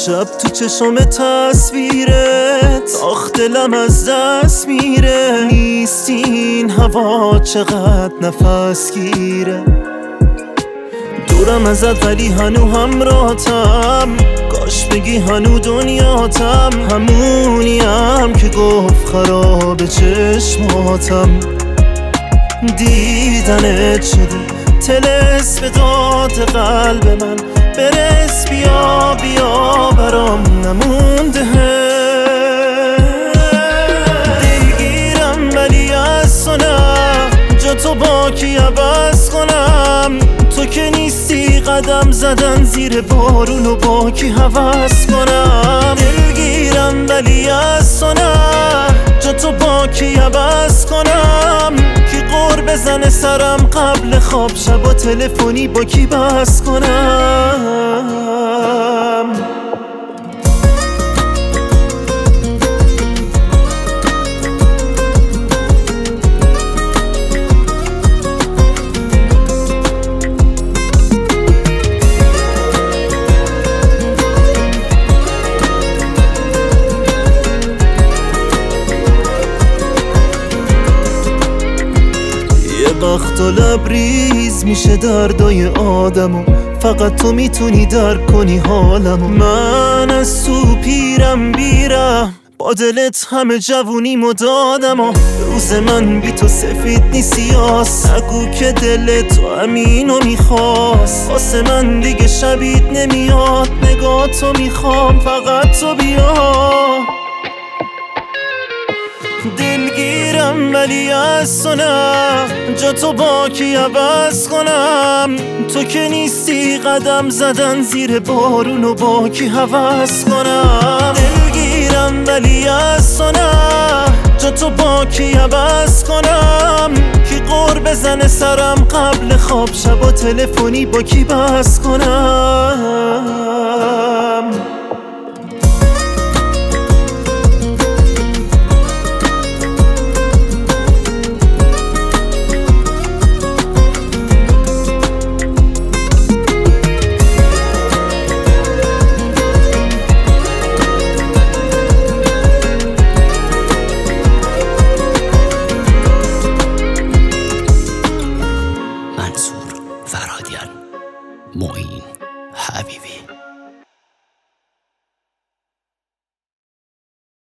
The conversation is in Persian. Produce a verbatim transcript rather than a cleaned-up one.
شب تو چشم تصویرت آخ دلم از دست میره. نیستی این هوا چقدر نفس گیره. دورم ازت ولی هنو همراهتم. کاش بگی هنو دنیاتم. همونیم که گفت خراب چشماتم. دیدنت شده تلس به داد قلب من. برس بیا بیا برام نمونده. دلگیرم ولی از تو نه. جا تو با کی عوض کنم؟ تو که نیستی قدم زدن زیر بارون و با کی هوس کنم؟ دلگیرم ولی از تو نه. جا تو با کی عوض کنم؟ کی قور بزنه سرم قبل خواب شب و تلفنی با کی بس کنم؟ وقت و لبریز میشه دردای آدمو. فقط تو میتونی درک کنی حالمو. من از تو پیرم بیرم با دلت همه جوونیمو دادم و روز من بی تو سفید نی سیاس. نگو که دل تو همینو میخواست. واسه من دیگه شبیت نمیاد. نگاه تو میخوام فقط تو بیا. دلگیرم ولی از تو نه. جا تو با کی عوض کنم؟ تو که نیستی قدم زدن زیر بارون و با کی هوس کنم؟ دلگیرم ولی از تو نه. جا تو با کی عوض کنم؟ کی قور بزنه سرم قبل خواب شب و تلفنی با کی بس کنم؟